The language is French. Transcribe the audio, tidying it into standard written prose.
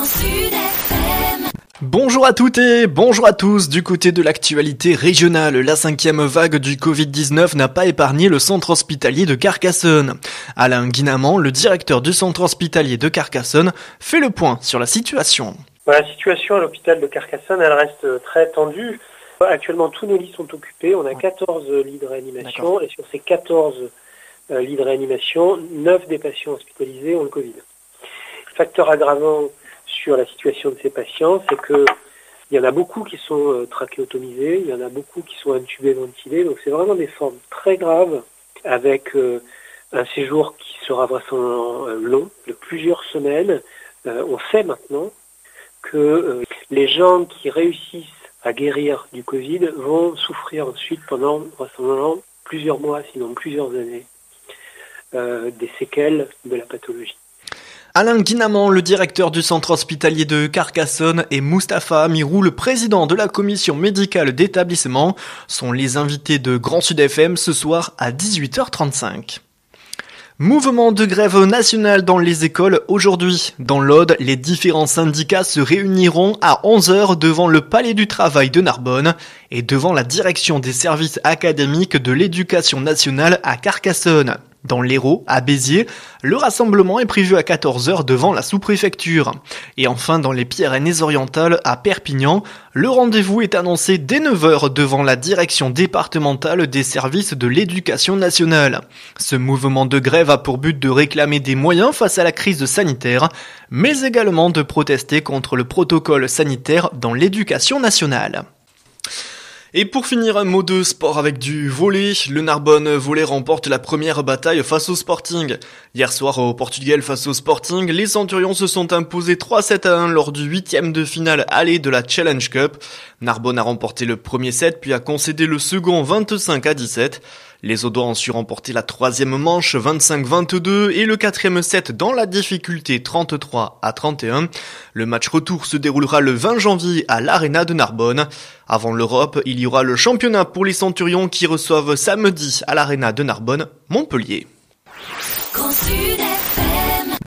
Bonjour à toutes et bonjour à tous. Du côté de l'actualité régionale, la 5e vague du Covid-19 n'a pas épargné le centre hospitalier de Carcassonne. Alain Guinamant, le directeur du centre hospitalier de Carcassonne, fait le point sur la situation. La situation à l'hôpital de Carcassonne, elle reste très tendue. Actuellement, tous nos lits sont occupés. On a 14 lits de réanimation. Et sur ces 14 lits de réanimation, 9 des patients hospitalisés ont le Covid. Facteur aggravant sur la situation de ces patients, c'est que il y en a beaucoup qui sont trachéotomisés, il y en a beaucoup qui sont intubés, ventilés. Donc c'est vraiment des formes très graves avec un séjour qui sera vraisemblablement long, de plusieurs semaines. On sait maintenant que les gens qui réussissent à guérir du Covid vont souffrir ensuite pendant vraisemblablement plusieurs mois, sinon plusieurs années, des séquelles de la pathologie. Alain Guinamant, le directeur du centre hospitalier de Carcassonne, et Mustapha Amirou, le président de la commission médicale d'établissement, sont les invités de Grand Sud FM ce soir à 18h35. Mouvement de grève nationale dans les écoles aujourd'hui. Dans l'Aude, les différents syndicats se réuniront à 11h devant le Palais du Travail de Narbonne et devant la direction des services académiques de l'éducation nationale à Carcassonne. Dans l'Hérault, à Béziers, le rassemblement est prévu à 14h devant la sous-préfecture. Et enfin, dans les Pyrénées-Orientales, à Perpignan, le rendez-vous est annoncé dès 9h devant la direction départementale des services de l'éducation nationale. Ce mouvement de grève a pour but de réclamer des moyens face à la crise sanitaire, mais également de protester contre le protocole sanitaire dans l'éducation nationale. Et pour finir, un mot de sport avec du volley. Le Narbonne Volley remporte la première bataille face au Sporting. Hier soir au Portugal face au Sporting, les Centurions se sont imposés 3-7-1 lors du 8e de finale aller de la Challenge Cup. Narbonne a remporté le premier set puis a concédé le second 25-17. Les Audois ont su remporter la troisième manche 25-22 et le quatrième set dans la difficulté 33-31. Le match retour se déroulera le 20 janvier à l'Arena de Narbonne. Avant l'Europe, il y aura le championnat pour les Centurions qui reçoivent samedi à l'Arena de Narbonne Montpellier.